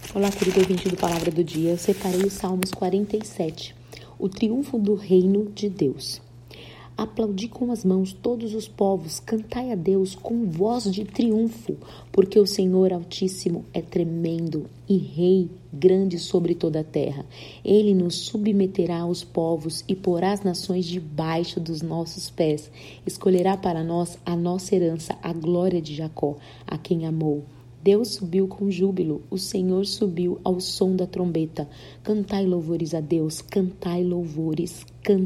Olá, querido ouvinte do Palavra do Dia. Eu separei os Salmos 47, o triunfo do reino de Deus. Aplaudi com as mãos todos os povos, cantai a Deus com voz de triunfo, porque o Senhor Altíssimo é tremendo e Rei grande sobre toda a terra. Ele nos submeterá aos povos e porá as nações debaixo dos nossos pés. Escolherá para nós a nossa herança, a glória de Jacó, a quem amou. Deus subiu com júbilo, o Senhor subiu ao som da trombeta. Cantai louvores a Deus, cantai louvores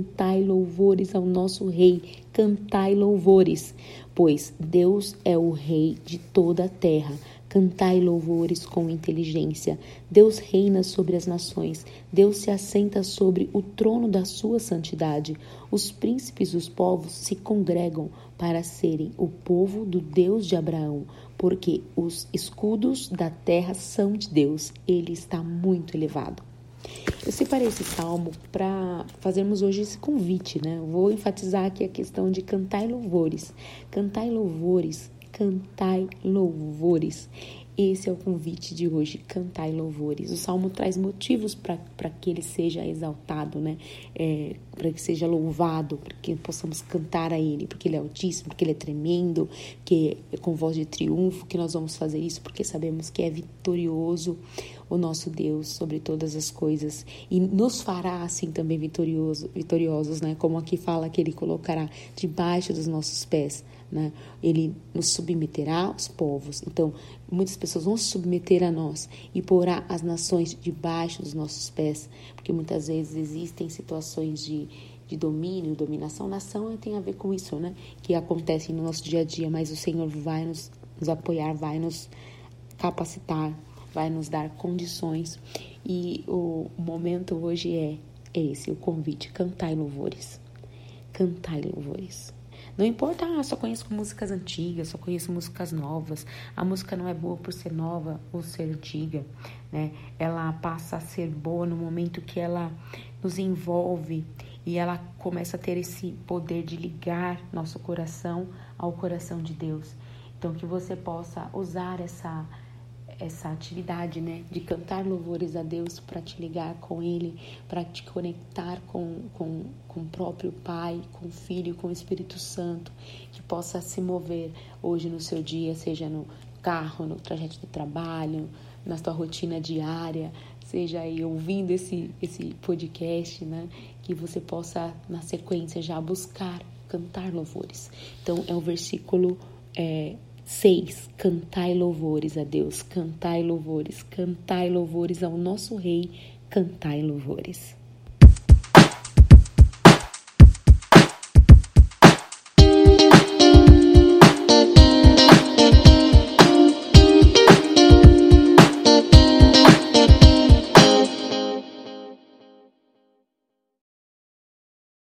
ao nosso Rei, cantai louvores, pois Deus é o Rei de toda a terra. Cantai louvores com inteligência. Deus reina sobre as nações. Deus se assenta sobre o trono da sua santidade. Os príncipes dos povos se congregam para serem o povo do Deus de Abraão, porque os escudos da terra são de Deus. Ele está muito elevado. Eu separei esse salmo para fazermos hoje esse convite, né? Vou enfatizar aqui a questão de cantai louvores. Cantai louvores. Cantai louvores. Esse é o convite de hoje, cantai louvores. O Salmo traz motivos para que ele seja exaltado, né? Para que seja louvado, para que possamos cantar a ele, porque ele é altíssimo, porque ele é tremendo, que é com voz de triunfo que nós vamos fazer isso, porque sabemos que é vitorioso o nosso Deus sobre todas as coisas e nos fará assim também vitoriosos, né? Como aqui fala que ele colocará debaixo dos nossos pés, né? Ele nos submeterá aos povos. Então, muitas pessoas vão se submeter a nós e porá as nações debaixo dos nossos pés, porque muitas vezes existem situações de domínio, dominação. Nação tem a ver com isso, né? Que acontecem no nosso dia a dia, mas o Senhor vai nos apoiar, vai nos capacitar, vai nos dar condições. E o momento hoje é esse, o convite, cantai louvores. Cantai louvores. Não importa, só conheço músicas antigas, só conheço músicas novas. A música não é boa por ser nova ou ser antiga, né? Ela passa a ser boa no momento que ela nos envolve e ela começa a ter esse poder de ligar nosso coração ao coração de Deus. Então, que você possa usar essa atividade, né, de cantar louvores a Deus para te ligar com Ele, para te conectar com o próprio Pai, com o Filho, com o Espírito Santo, que possa se mover hoje no seu dia, seja no carro, no trajeto do trabalho, na sua rotina diária, seja aí ouvindo esse podcast, né, que você possa, na sequência, já buscar cantar louvores. Então, é o versículo 6, cantai louvores a Deus, cantai louvores ao nosso Rei, cantai louvores.